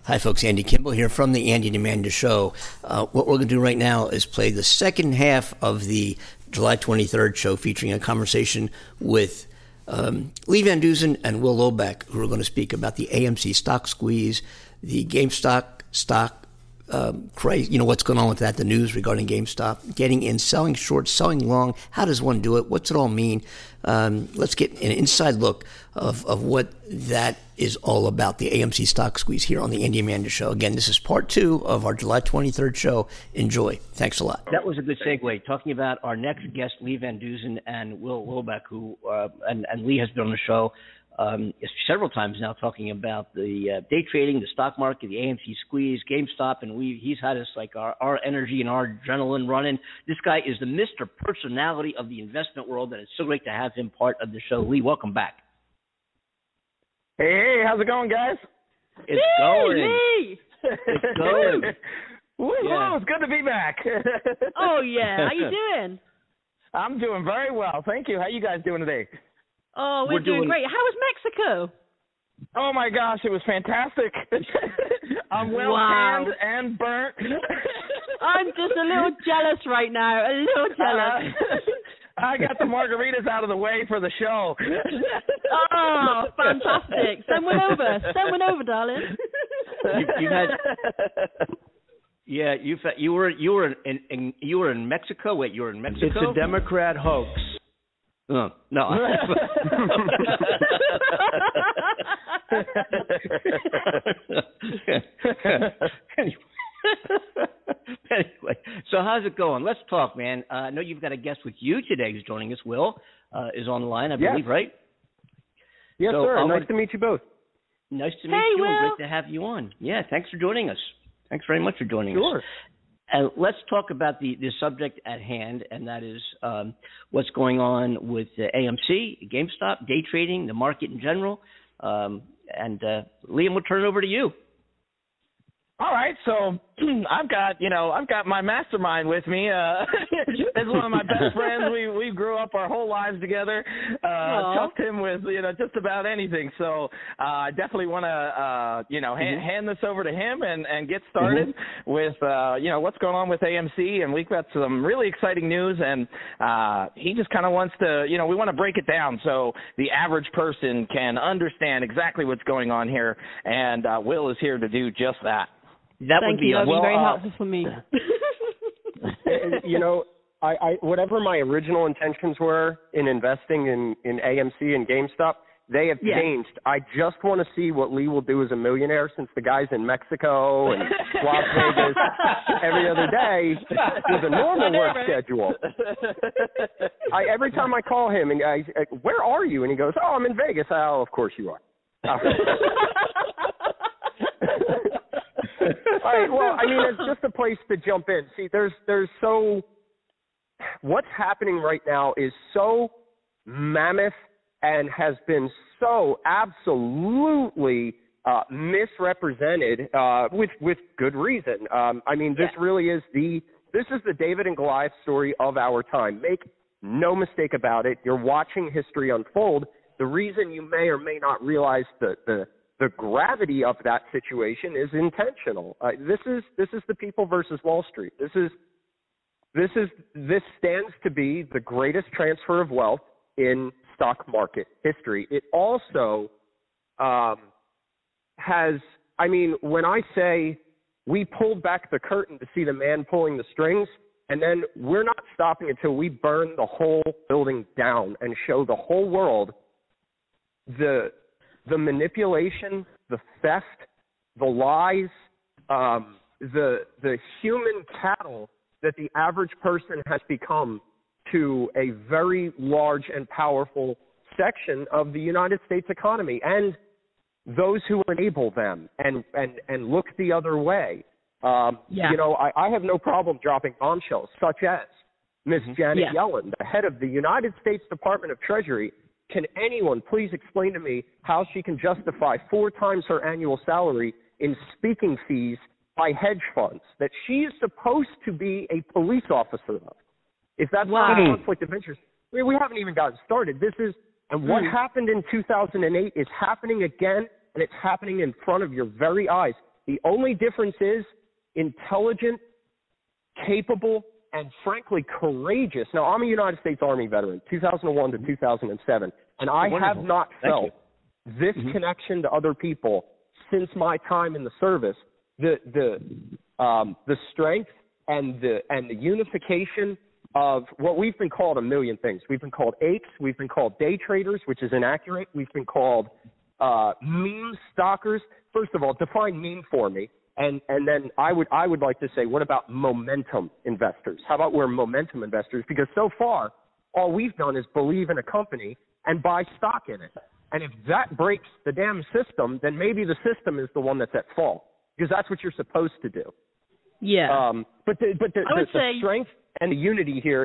Hi, folks. Andy Kimball here from the Andy and Amanda Show. What we're going to do right now is play the second half of the July 23rd show featuring a conversation with Lee Van Dusen and Will Lobeck, who are going to speak about the AMC stock squeeze, the GameStop stock craze, what's going on with that, the news regarding GameStop, getting in, selling short, selling long. How does one do it? What's it all mean? Let's get an inside look of what that is all about, the AMC stock squeeze here on the Andy Amanda Show. Again, this is part 2 of our July 23rd show. Enjoy. Thanks a lot. That was a good segue, talking about our next guest, Lee Van Dusen and Will Lobeck, who and Lee has been on the show several times now, talking about the day trading, the stock market, the AMC squeeze, GameStop, and he's had us like our energy and our adrenaline running. This guy is the Mr. Personality of the investment world, and it's so great to have him part of the show. Lee, welcome back. Hey, how's it going, guys? It's going. Lee! It's going. Woo-hoo, it's good to be back. Oh, yeah. How you doing? I'm doing very well. Thank you. How you guys doing today? Oh, we're doing great. How was Mexico? Oh, my gosh, it was fantastic. I'm well tanned and burnt. I'm just a little jealous right now, a little jealous. I got the margaritas out of the way for the show. Oh, fantastic. Send one over. Send one over, darling. You were in Mexico. Wait, you were in Mexico? It's a Democrat hoax. No. Anyway, so how's it going? Let's talk, man. I know you've got a guest with you today who's joining us. Will is on the line, I believe, right? Yes, sir. Nice to meet you both. Nice to meet you. Will. Great to have you on. Yeah, thanks for joining us. Thanks very much for joining us. Sure. And let's talk about the subject at hand, and that is what's going on with AMC, GameStop, day trading, the market in general. And Liam, we'll turn it over to you. All right, so I've got my mastermind with me. It's one of my best friends. We grew up our whole lives together. Trust him with just about anything. So I definitely want to hand this over to him and get started with what's going on with AMC. And we've got some really exciting news. And he just kind of wants to we want to break it down so the average person can understand exactly what's going on here. And Will is here to do just that. Thank you. That would be very helpful for me. I whatever my original intentions were in investing in AMC and GameStop, they have changed. I just want to see what Lee will do as a millionaire, since the guy's in Mexico and Las Vegas every other day with a normal work schedule. Every time I call him, and where are you? And he goes, I'm in Vegas. Oh, of course you are. All right, well, it's just a place to jump in. See, what's happening right now is so mammoth and has been so absolutely misrepresented with good reason. This really is this is the David and Goliath story of our time. Make no mistake about it. You're watching history unfold. The reason you may or may not realize the gravity of that situation is intentional. This is the people versus Wall Street. This stands to be the greatest transfer of wealth in stock market history. It also has. When I say we pulled back the curtain to see the man pulling the strings, and then we're not stopping until we burn the whole building down and show the whole world the manipulation, the theft, the lies, the human cattle that the average person has become to a very large and powerful section of the United States economy, and those who enable them and look the other way. I have no problem dropping bombshells such as Ms. Janet Yellen, the head of the United States Department of Treasury. Can anyone please explain to me how she can justify 4 times her annual salary in speaking fees by hedge funds that she is supposed to be a police officer of? If that's not a conflict of interest, we haven't even gotten started. And what happened in 2008 is happening again, and it's happening in front of your very eyes. The only difference is intelligent, capable, and frankly courageous. Now, I'm a United States Army veteran, 2001 to 2007, and I have not felt this connection to other people since my time in the service. The strength and the unification of what we've been called a million things. We've been called apes. We've been called day traders, which is inaccurate. We've been called meme stalkers. First of all, define meme for me. And then I would like to say, what about momentum investors? How about we're momentum investors? Because so far, all we've done is believe in a company and buy stock in it. And if that breaks the damn system, then maybe the system is the one that's at fault, because that's what you're supposed to do. Yeah. But the strength and the unity here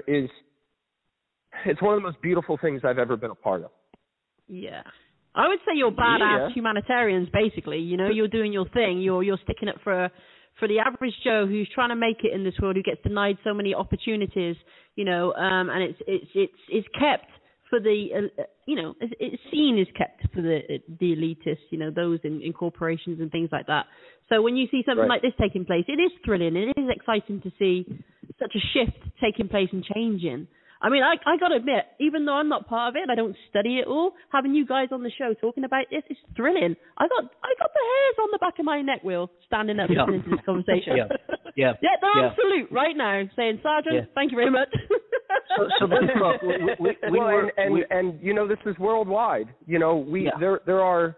it's one of the most beautiful things I've ever been a part of. Yeah. I would say you're badass humanitarians, basically. You know, you're doing your thing. You're sticking up for the average Joe who's trying to make it in this world, who gets denied so many opportunities. You know, and it's kept for the it's seen is kept for the elitists. You know, those in corporations and things like that. So when you see something like this taking place, it is thrilling. It is exciting to see such a shift taking place and changing. I mean, I got to admit, even though I'm not part of it, I don't study it all, having you guys on the show talking about this is thrilling. I got the hairs on the back of my neck, Will, standing up listening to this conversation. Yeah, they're on salute right now, saying, Sergeant, thank you very much. So let's talk. And you know, this is worldwide. You know, there are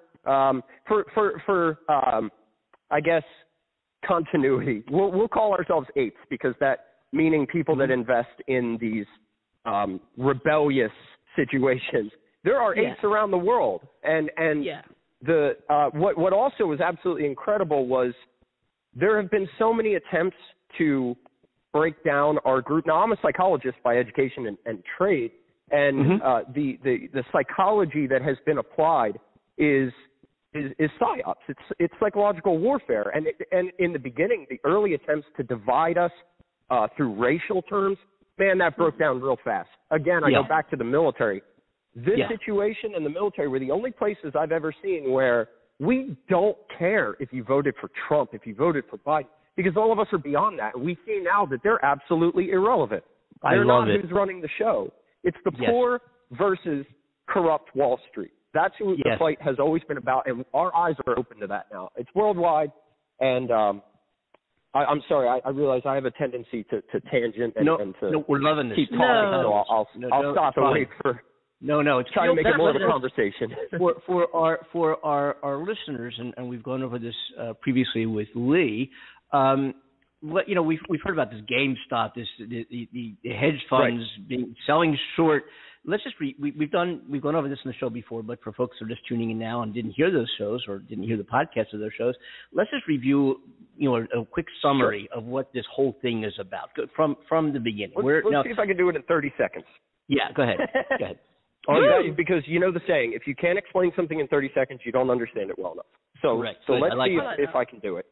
for I guess continuity. We'll call ourselves apes, because that meaning people that invest in these rebellious situations. There are apes around the world, and the what also was absolutely incredible was there have been so many attempts to break down our group. Now, I'm a psychologist by education and trade, and the psychology that has been applied is psyops. It's psychological warfare, and in the beginning, the early attempts to divide us through racial terms, man, that broke down real fast. Again, I go back to the military. This situation in the military were the only places I've ever seen where we don't care if you voted for Trump, if you voted for Biden, because all of us are beyond that. And we see now that they're absolutely irrelevant. They're not who's running the show. It's the poor versus corrupt Wall Street. That's who the fight has always been about, and our eyes are open to that now. It's worldwide, and I'm sorry, I realize I have a tendency to tangent and to we're loving this. Keep talking, so I'll stop and wait for. It's trying to make it more of a conversation. for our listeners, and we've gone over this previously with Lee. We've heard about this GameStop, the hedge funds selling short. Let's just we've gone over this in the show before, but for folks who are just tuning in now and didn't hear those shows or didn't hear the podcast of those shows, let's just review a quick summary of what this whole thing is about from the beginning. Let's see if I can do it in 30 seconds. Yeah, go ahead. Because you know the saying, if you can't explain something in 30 seconds, you don't understand it well enough. So let's see if I can do it.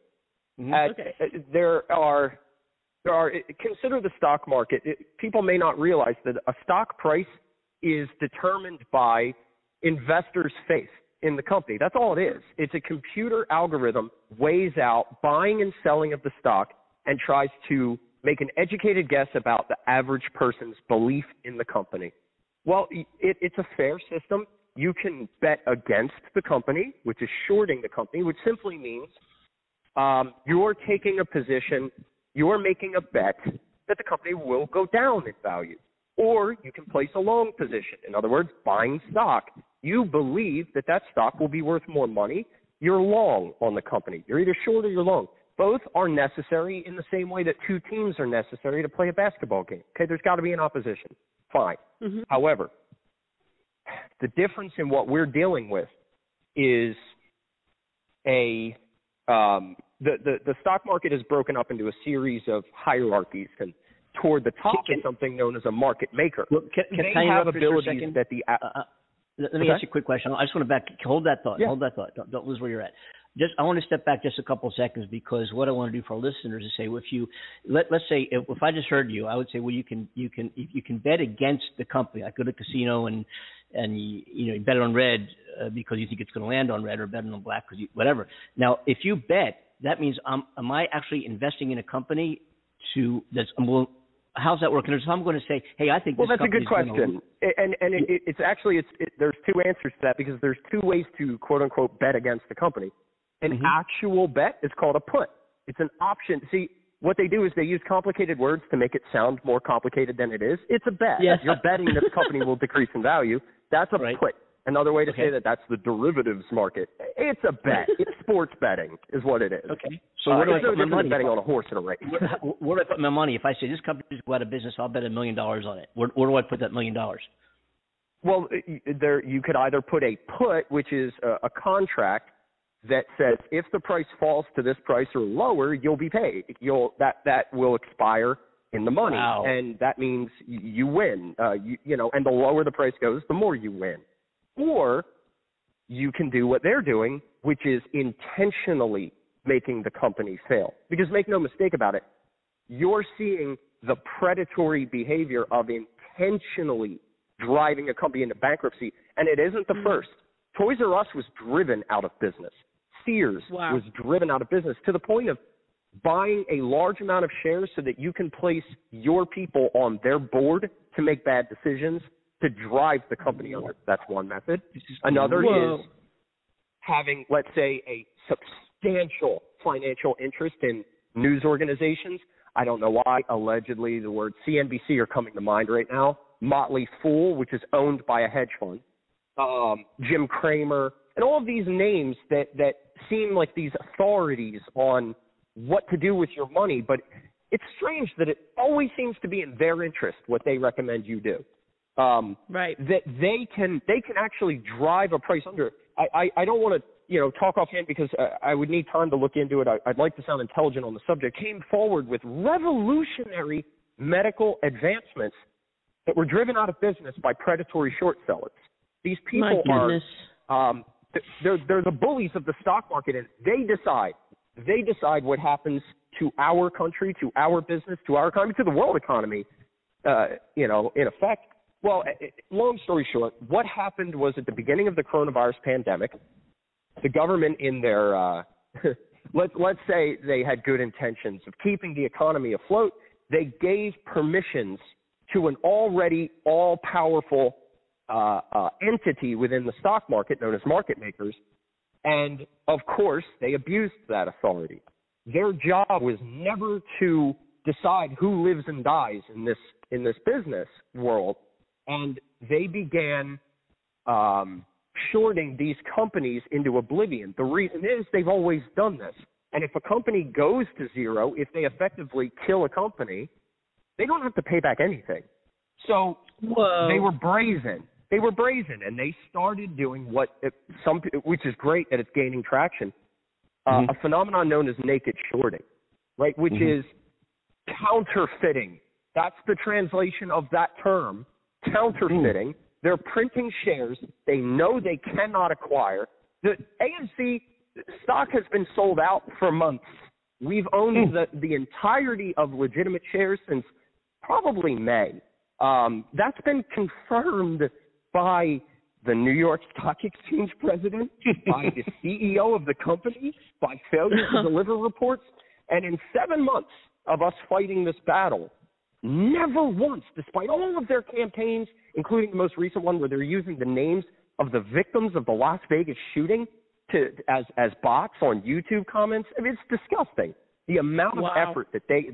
There are consider the stock market. People may not realize that a stock price is determined by investors' faith in the company. That's all it is. It's a computer algorithm weighs out buying and selling of the stock and tries to make an educated guess about the average person's belief in the company. Well, it's a fair system. You can bet against the company, which is shorting the company, which simply means you're taking a position, you're making a bet that the company will go down in value. Or you can place a long position. In other words, buying stock. You believe that stock will be worth more money. You're long on the company. You're either short or you're long. Both are necessary in the same way that two teams are necessary to play a basketball game. Okay, there's got to be an opposition. Fine. However, the difference in what we're dealing with is the stock market is broken up into a series of hierarchies, and toward the top is something known as a market maker. Well, can I have abilities that the let me ask you a quick question. I just want to hold that thought. Hold that thought. Don't lose where you're at. I want to step back just a couple of seconds, because what I want to do for our listeners is say, let's say if I just heard you, I would say, well, you can bet against the company. I go to a casino and you bet on red because you think it's going to land on red, or bet on black because whatever. Now, if you bet that means am I actually investing in a company well, how's that working? So I'm going to say, hey, I think well, that's a good question. It's actually there's two answers to that, because there's two ways to quote unquote bet against the company. An actual bet is called a put. It's an option. See, what they do is they use complicated words to make it sound more complicated than it is. It's a bet. Yes. You're betting that the company will decrease in value. That's a put. Another way to say that's the derivatives market. It's a bet. It's sports betting is what it is. Okay. So where do I put my money? Betting on a horse in a race. Where do I put my money? If I say this company's go out of business, I'll bet $1 million on it. Where do I put that $1 million? Well, you could either put a put, which is a contract that says if the price falls to this price or lower, you'll be paid. That will expire in the money, and that means you win. You know, and the lower the price goes, the more you win. Or you can do what they're doing, which is intentionally making the company fail. Because make no mistake about it, you're seeing the predatory behavior of intentionally driving a company into bankruptcy, and it isn't the first. Toys R Us was driven out of business. Sears was driven out of business to the point of buying a large amount of shares so that you can place your people on their board to make bad decisions to drive the company under. That's one method. Another is having, let's say, a substantial financial interest in news organizations. I don't know why. Allegedly, the word CNBC are coming to mind right now. Motley Fool, which is owned by a hedge fund. Jim Cramer, and all of these names that seem like these authorities on what to do with your money, but it's strange that it always seems to be in their interest what they recommend you do. That they can actually drive a price under. I don't want to talk offhand because I would need time to look into it. I'd like to sound intelligent on the subject. Came forward with revolutionary medical advancements that were driven out of business by predatory short sellers. These people are they're the bullies of the stock market, and they decide what happens to our country, to our business, to our economy, to the world economy. In effect. Well, long story short, what happened was at the beginning of the coronavirus pandemic, the government in their, let's say they had good intentions of keeping the economy afloat, they gave permissions to an already all-powerful entity within the stock market known as market makers, and of course they abused that authority. Their job was never to decide who lives and dies in this business world. And they began shorting these companies into oblivion. The reason is they've always done this. And if a company goes to zero, if they effectively kill a company, they don't have to pay back anything. So they were brazen. And they started doing which is great that it's gaining traction, a phenomenon known as naked shorting, right? Which is counterfeiting. That's the translation of that term. Counterfeiting. They're printing shares they know they cannot acquire. The AMC stock has been sold out for months. We've owned the entirety of legitimate shares since probably May. That's been confirmed by the New York Stock Exchange president, by the CEO of the company, by failure to deliver reports. And in 7 months of us fighting this battle, never once, despite all of their campaigns, including the most recent one where they're using the names of the victims of the Las Vegas shooting as bots on YouTube comments. I mean, it's disgusting. The amount of effort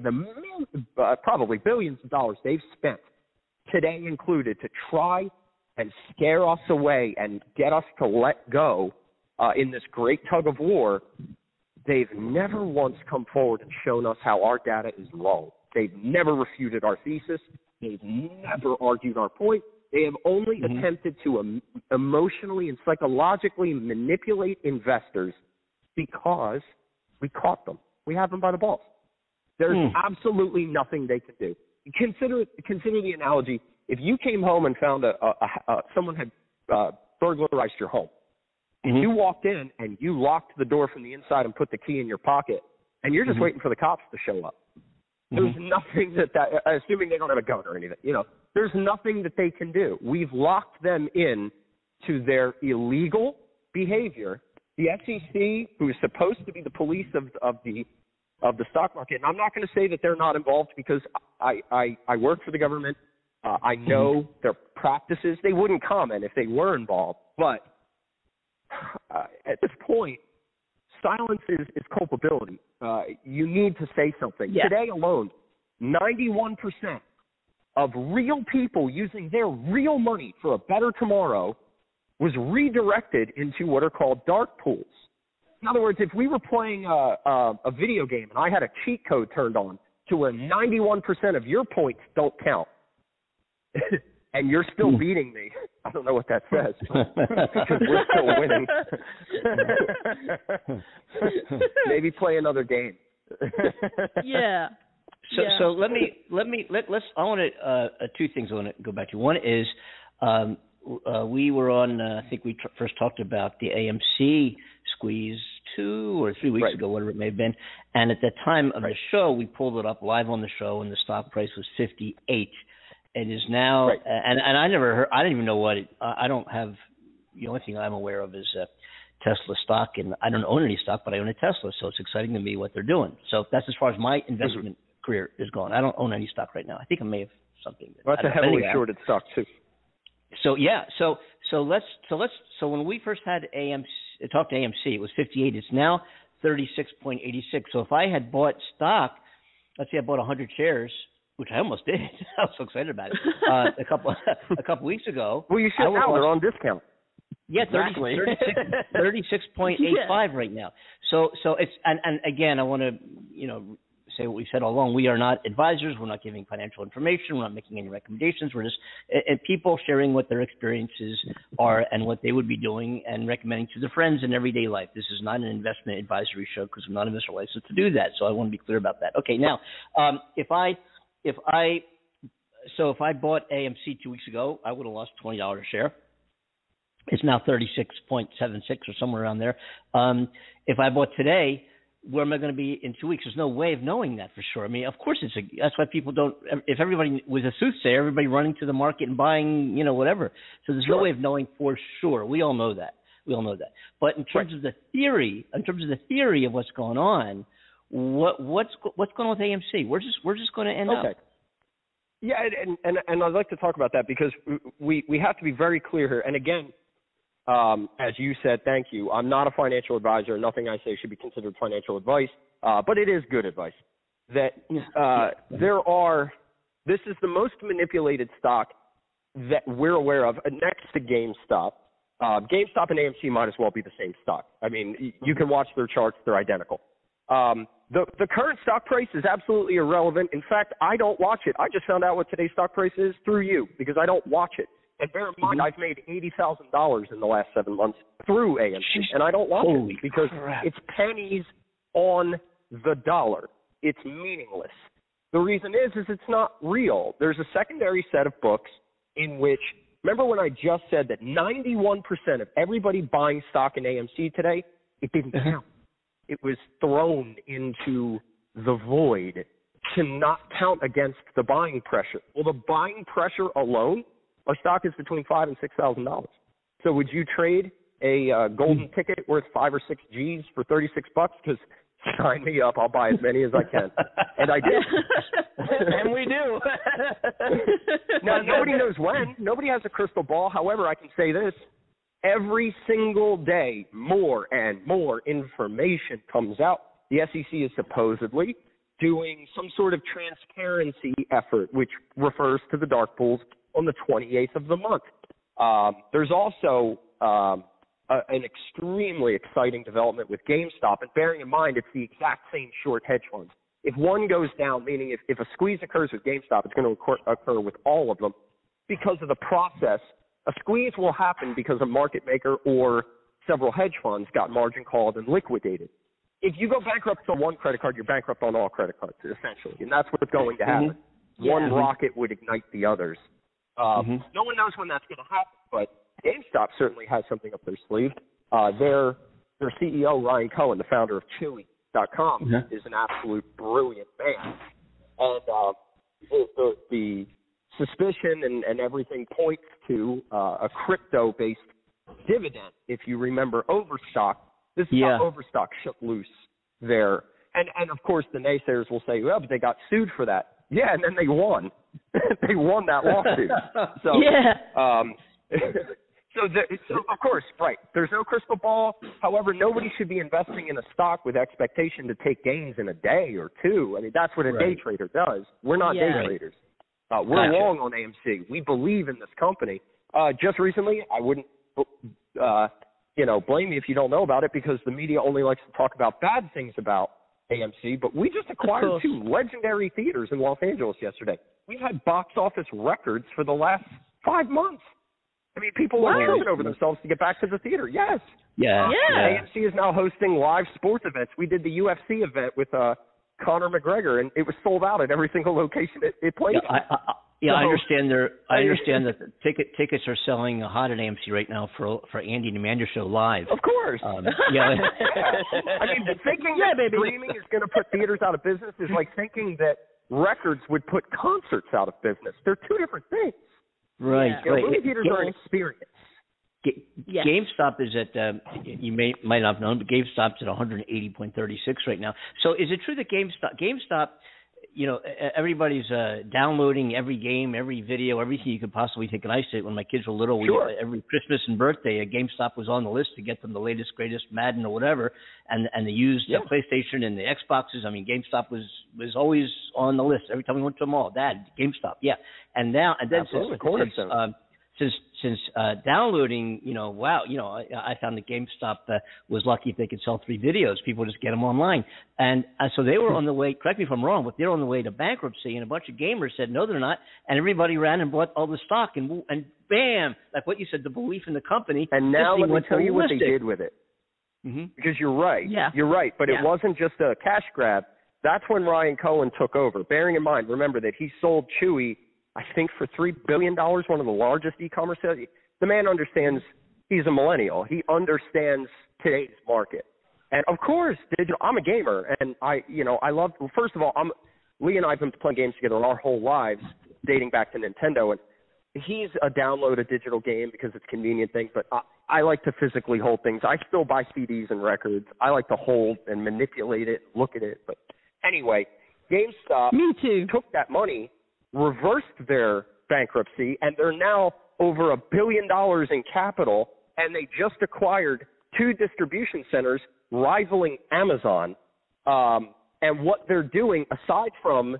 that probably billions of dollars they've spent, today included, to try and scare us away and get us to let go in this great tug of war, they've never once come forward and shown us how our data is wrong. They've never refuted our thesis. They've never argued our point. They have only attempted to emotionally and psychologically manipulate investors because we caught them. We have them by the balls. There's absolutely nothing they can do. Consider the analogy. If you came home and found someone had burglarized your home, and you walked in and you locked the door from the inside and put the key in your pocket, and you're just waiting for the cops to show up. There's nothing that assuming they don't have a gun or anything, there's nothing that they can do. We've locked them in to their illegal behavior, the SEC, who is supposed to be the police of the stock market, and I'm not going to say that they're not involved because I work for the government. I know their practices. They wouldn't comment if they were involved. But at this point, silence is culpability. You need to say something. Yeah. Today alone, 91% of real people using their real money for a better tomorrow was redirected into what are called dark pools. In other words, if we were playing a video game and I had a cheat code turned on to where 91% of your points don't count, and you're still beating me, I don't know what that says, because we're still winning. Maybe play another game. Yeah. So let's. I want to two things I want to go back to. One is we were on. I think we first talked about the AMC squeeze 2 or 3 weeks ago, whatever it may have been. And at the time of the show, we pulled it up live on the show, and the stock price was 58. It is now, and I never heard. I didn't even know what it. I don't have. The only thing I'm aware of is Tesla stock, and I don't own any stock, but I own a Tesla, so it's exciting to me what they're doing. So that's as far as my investment career is going. I don't own any stock right now. I think I may have something. Well, that's a heavily shorted stock too. So yeah, so when we first had talked to AMC, it was 58. It's now 36.86. So if I had bought stock, let's say I bought 100 shares, which I almost did. I was so excited about it a couple weeks ago. Well, you should now. They're on discount. Yeah, 36.85 right now. So it's and again, I want to say what we said all along. We are not advisors. We're not giving financial information. We're not making any recommendations. We're just people sharing what their experiences are and what they would be doing and recommending to their friends in everyday life. This is not an investment advisory show because I'm not an investor licensed to do that. So I want to be clear about that. Okay, now if I bought AMC 2 weeks ago, I would have lost $20 a share. It's now 36.76 or somewhere around there. If I bought today, where am I going to be in 2 weeks? There's no way of knowing that for sure. I mean, of course that's why people don't. If everybody was a soothsayer, everybody running to the market and buying, whatever. So there's no way of knowing for sure. We all know that. But in terms of the theory, of what's going on, what's going on with AMC? We're just going to end up. Yeah, and I'd like to talk about that because we have to be very clear here. And again, as you said, thank you. I'm not a financial advisor. Nothing I say should be considered financial advice, but it is good advice. This is the most manipulated stock that we're aware of next to GameStop. GameStop and AMC might as well be the same stock. I mean, you can watch their charts. They're identical. The current stock price is absolutely irrelevant. In fact, I don't watch it. I just found out what today's stock price is through you because I don't watch it. And bear in mind, I've made $80,000 in the last 7 months through AMC, and I don't watch it because it's pennies on the dollar. It's meaningless. The reason is it's not real. There's a secondary set of books in which, remember when I just said that 91% of everybody buying stock in AMC today, it didn't count. It was thrown into the void to not count against the buying pressure. Well, the buying pressure alone, our stock is between $5,000 and $6,000. So would you trade a golden ticket worth 5 or 6 G's for $36? Because sign me up, I'll buy as many as I can. And I did. And we do. Now, nobody knows when. Nobody has a crystal ball. However, I can say this. Every single day, more and more information comes out. The SEC is supposedly doing some sort of transparency effort, which refers to the dark pools, on the 28th of the month. There's also an extremely exciting development with GameStop, and bearing in mind it's the exact same short hedge funds. If one goes down, meaning if a squeeze occurs with GameStop, it's going to occur with all of them because of the process. A squeeze will happen because a market maker or several hedge funds got margin called and liquidated. If you go bankrupt on one credit card, you're bankrupt on all credit cards, essentially, and that's what's going to happen. One rocket would ignite the others. No one knows when that's going to happen, but GameStop certainly has something up their sleeve. Their CEO, Ryan Cohen, the founder of Chewy.com, is an absolute brilliant man. And the suspicion and everything points to a crypto-based dividend, if you remember Overstock, This is how Overstock shook loose there. And of course, the naysayers will say, well, but they got sued for that. Yeah, and then they won. They won that lawsuit. So, so of course, right, there's no crystal ball. However, nobody should be investing in a stock with expectation to take gains in a day or two. I mean, that's what a day trader does. We're not day traders. We're long on AMC. We believe in this company. Just recently, I wouldn't, blame me if you don't know about it, because the media only likes to talk about bad things about AMC, but we just acquired 2 legendary theaters in Los Angeles yesterday. We've had box office records for the last 5 months. I mean, people are tripping over themselves to get back to the theater. Yes. Yeah. AMC is now hosting live sports events. We did the UFC event with Conor McGregor, and it was sold out at every single location it played. I understand that the tickets are selling hot at AMC right now for Andy and Amanda Show live. Of course. I mean, thinking that streaming is going to put theaters out of business is like thinking that records would put concerts out of business. They're 2 different things. Right. Movie theaters are an experience. GameStop is at you might not have known, but GameStop's at 180.36 right now. So is it true that GameStop, everybody's downloading every game, every video, everything you could possibly think? And I said when my kids were little, every Christmas and birthday, GameStop was on the list to get them the latest, greatest Madden or whatever, and they used the PlayStation and the Xboxes. I mean, GameStop was always on the list every time we went to a mall. Dad, GameStop, and now and then since downloading, I found that GameStop was lucky if they could sell 3 videos. People just get them online. And so they were on the way, correct me if I'm wrong, but they're on the way to bankruptcy, and a bunch of gamers said, no, they're not. And everybody ran and bought all the stock, and bam, like what you said, the belief in the company. And now let me tell you what they did with it. Mm-hmm. Because you're right. Yeah. You're right. But it wasn't just a cash grab. That's when Ryan Cohen took over. Bearing in mind, remember that he sold Chewy, I think, for $3 billion, one of the largest e-commerce sales. The man understands. He's a millennial. He understands today's market. And, of course, digital. I'm a gamer, and I love – first of all, Lee and I have been playing games together our whole lives, dating back to Nintendo. And he's a download a digital game because it's a convenient thing, but I like to physically hold things. I still buy CDs and records. I like to hold and manipulate it, look at it. But anyway, GameStop took that money, reversed their bankruptcy, and they're now over $1 billion in capital, and they just acquired 2 distribution centers rivaling Amazon. And what they're doing, aside from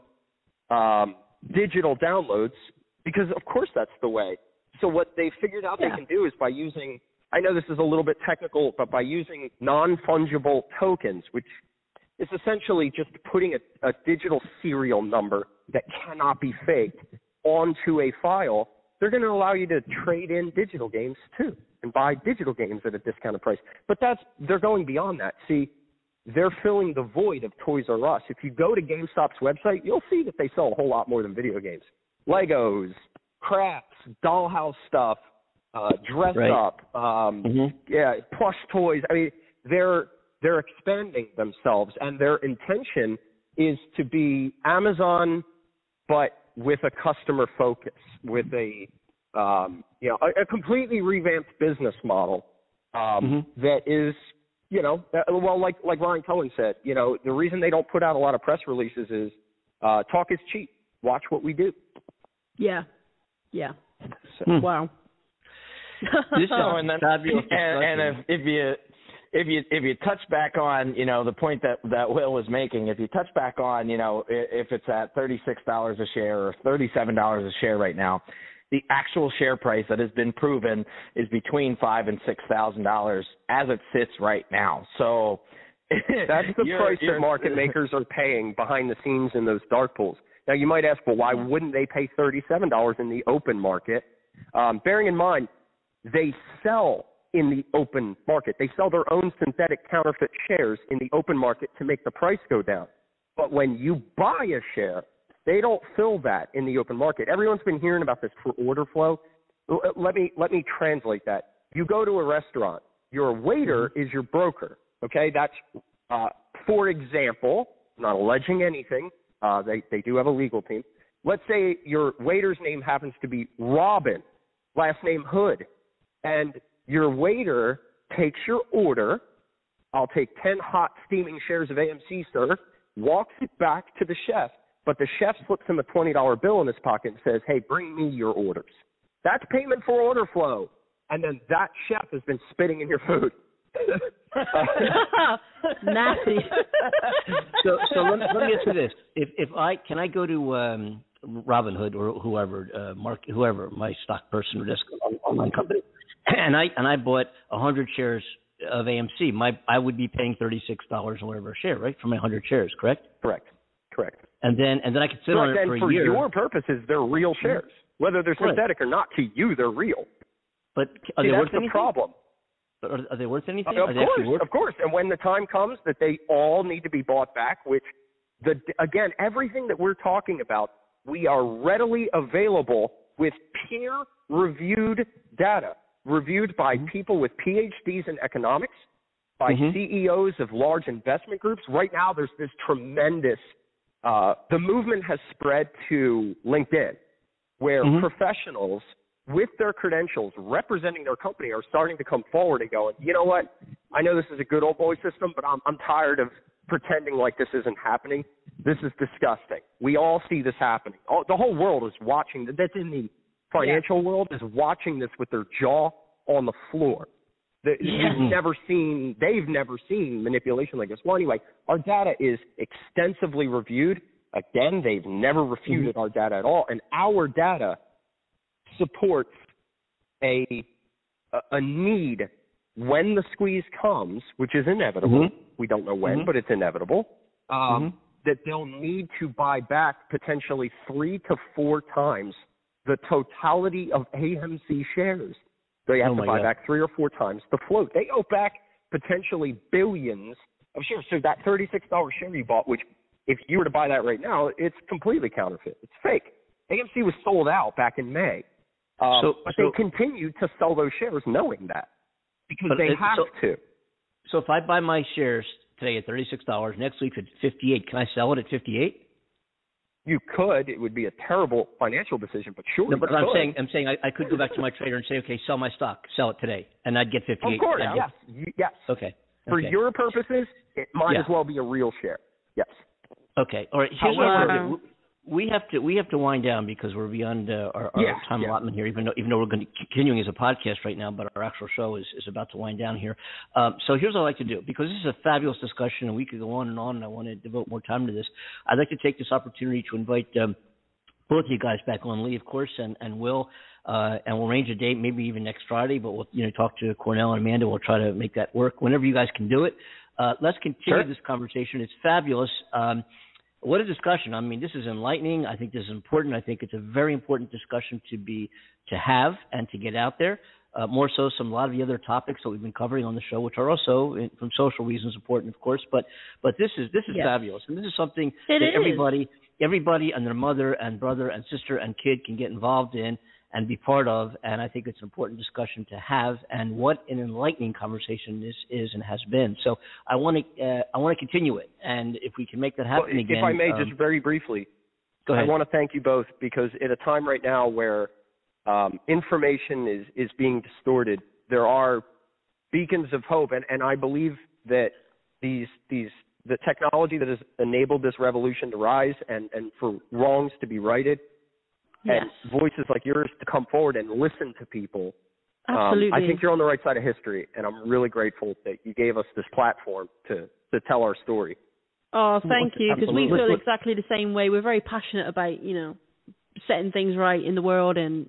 digital downloads, because of course that's the way. So what they figured out they can do is by using, I know this is a little bit technical, but by using non-fungible tokens, which is essentially just putting a digital serial number that cannot be faked onto a file, they're going to allow you to trade in digital games too and buy digital games at a discounted price. But they're going beyond that. See, they're filling the void of Toys R Us. If you go to GameStop's website, you'll see that they sell a whole lot more than video games. Legos, crafts, dollhouse stuff, dress up, plush toys. I mean, they're expanding themselves, and their intention is to be Amazon, but with a customer focus, with a completely revamped business model that is, like Ryan Cohen said, the reason they don't put out a lot of press releases is talk is cheap. Watch what we do. Yeah. So, wow. If you touch back on, the point that Will was making, if you touch back on, if it's at $36 a share or $37 a share right now, the actual share price that has been proven is between $5,000 and $6,000 as it sits right now. So that's the price that market makers are paying behind the scenes in those dark pools. Now, you might ask, well, why wouldn't they pay $37 in the open market? Bearing in mind, they sell in the open market. They sell their own synthetic counterfeit shares in the open market to make the price go down. But when you buy a share, they don't fill that in the open market. Everyone's been hearing about this for order flow. Let me translate that. You go to a restaurant. Your waiter is your broker, okay? That's, for example, I'm not alleging anything. They do have a legal team. Let's say your waiter's name happens to be Robin, last name Hood, and your waiter takes your order I'll take 10 hot steaming shares of AMC, sir, walks it back to the chef, but the chef slips him a $20 bill in his pocket and says, hey, bring me your orders. That's payment for order flow. And then that chef has been spitting in your food. Nasty. So let me ask you this: can I go to Robinhood or whoever, whoever my stock person or just online company, and I bought 100 shares of AMC. I would be paying $36 or whatever a share, right, for my 100 shares, correct? Correct. And then I could sit on it for a year. For your purposes, they're real shares, whether they're synthetic or not. To you, they're real. But are they worth anything? That's the problem. But are they worth anything? Of course. And when the time comes that they all need to be bought back, which, again, everything that we're talking about, we are readily available with peer-reviewed data, reviewed by people with PhDs in economics, by CEOs of large investment groups. Right now, there's this tremendous the movement has spread to LinkedIn, where professionals with their credentials representing their company are starting to come forward and going, you know what, I know this is a good old boy system, but I'm tired of pretending like this isn't happening. This is disgusting. We all see this happening. The whole world is watching. That's in the financial world is watching this with their jaw on the floor. They've never seen manipulation like this. Well, anyway, our data is extensively reviewed. Again, they've never refuted our data at all, and our data supports a need when the squeeze comes, which is inevitable. We don't know when, but it's inevitable. That they'll need to buy back potentially 3 to 4 times the totality of AMC shares. They have to buy back 3 or 4 times the float. They owe back potentially billions of shares. So that $36 share you bought, which if you were to buy that right now, it's completely counterfeit. It's fake. AMC was sold out back in May. But they continue to sell those shares knowing that because they have to. So if I buy my shares today at $36, next week at $58, can I sell it at $58? You could. It would be a terrible financial decision, but sure. No, but I'm saying I could go back to my trader and say, okay, sell my stock, sell it today, and I'd get 58. Of course, yes. Okay. For your purposes, it might as well be a real share. Yes. Okay. All right. Here's what we're going to do. We have to wind down because we're beyond our time allotment here. Even though we're going to continuing as a podcast right now, but our actual show is about to wind down here. So here's what I'd like to do, because this is a fabulous discussion and we could go on, and I want to devote more time to this. I'd like to take this opportunity to invite both of you guys back on, Lee, of course, and Will, and we'll arrange a date, maybe even next Friday. But we'll talk to Cornell and Amanda. We'll try to make that work whenever you guys can do it. Let's continue this conversation. It's fabulous. What a discussion. I mean, this is enlightening. I think this is important. I think it's a very important discussion to have and to get out there. More so a lot of the other topics that we've been covering on the show, which are also, from social reasons, important, of course. But this is fabulous. And this is something that everybody and their mother and brother and sister and kid can get involved in and be part of, and I think it's an important discussion to have, and what an enlightening conversation this is and has been. So I want to continue it, and if we can make that happen again. If I may, just very briefly, go ahead. I want to thank you both, because at a time right now where information is being distorted, there are beacons of hope, and I believe that the technology that has enabled this revolution to rise and for wrongs to be righted, and voices like yours to come forward and listen to people. Absolutely. I think you're on the right side of history, and I'm really grateful that you gave us this platform to tell our story. Oh, thank you, because we feel exactly the same way. We're very passionate about, setting things right in the world, and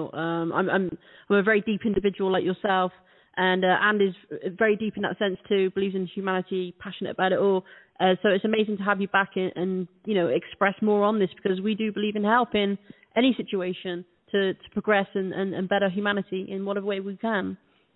I'm a very deep individual like yourself, and is very deep in that sense too, believes in humanity, passionate about it all. So it's amazing to have you back and express more on this, because we do believe in helping any situation to progress and better humanity in whatever way we can.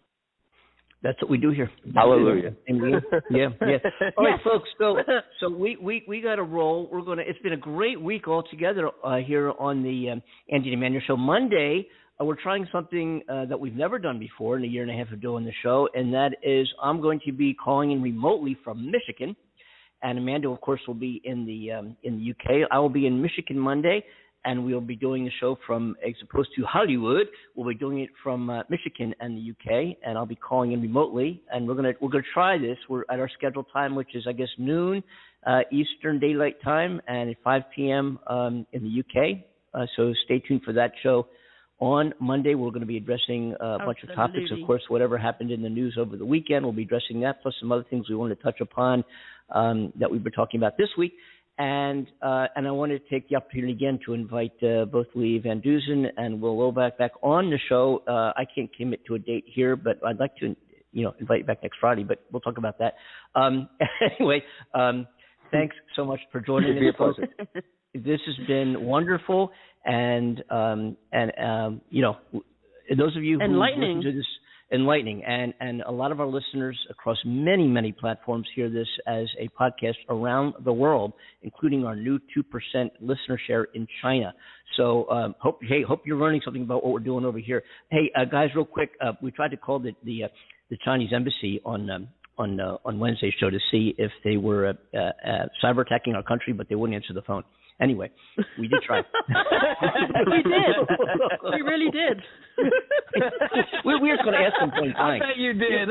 That's what we do here. Hallelujah. Yeah. All right, folks. So we got to roll. It's been a great week altogether here on the Andy and Amanda Show. Monday, we're trying something that we've never done before in a year and a half of doing the show, and that is I'm going to be calling in remotely from Michigan, and Amanda, of course, will be in the UK. I will be in Michigan Monday. and we'll be doing the show from, as opposed to Hollywood, we'll be doing it from Michigan and the UK, and I'll be calling in remotely, and we're gonna try this. We're at our scheduled time, which is, I guess, noon Eastern Daylight Time, and at 5 p.m. In the UK. So stay tuned for that show. On Monday, we're going to be addressing a bunch of topics. Of course, whatever happened in the news over the weekend, we'll be addressing that, plus some other things we wanted to touch upon that we've been talking about this week. And I want to take the opportunity again to invite both Lee Van Dusen and Will Loback back on the show. I can't commit to a date here, but I'd like to, invite you back next Friday. But we'll talk about that. Anyway, thanks so much for joining us. This has been wonderful, and those of you who listen to this, enlightening, and a lot of our listeners across many, many platforms hear this as a podcast around the world, including our new 2% listener share in China. So hope you're learning something about what we're doing over here. Hey, guys, real quick, we tried to call the Chinese embassy on Wednesday's show to see if they were cyber attacking our country, but they wouldn't answer the phone. Anyway, we did try. We did. We really did. we were just going to ask them point blank. I bet you did.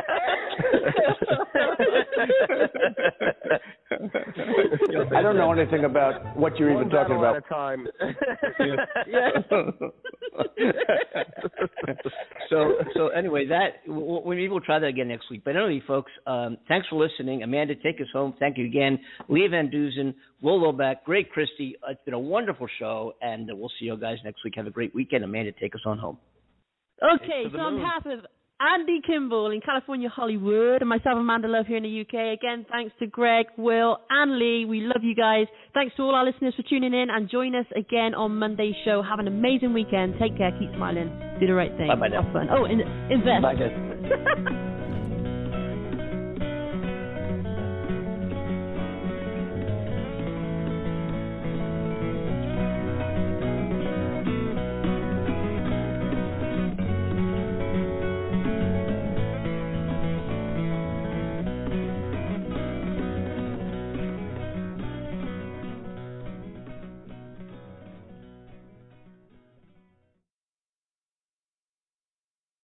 I don't know anything about what you're even talking about. At a time. So anyway, we'll try that again next week. But anyway, folks, thanks for listening. Amanda, take us home. Thank you again. Lee Van Dusen, Will Loback, Greg Christie. It's been a wonderful show, and we'll see you guys next week. Have a great weekend. Amanda, take us on home. Okay, so on behalf of Andy Kimball in California, Hollywood, and myself, Amanda Love, here in the UK, again, thanks to Greg, Will, and Lee. We love you guys. Thanks to all our listeners for tuning in, and join us again on Monday's show. Have an amazing weekend. Take care. Keep smiling. Do the right thing. Bye-bye now. Have fun. Oh, invest. Bye, guys.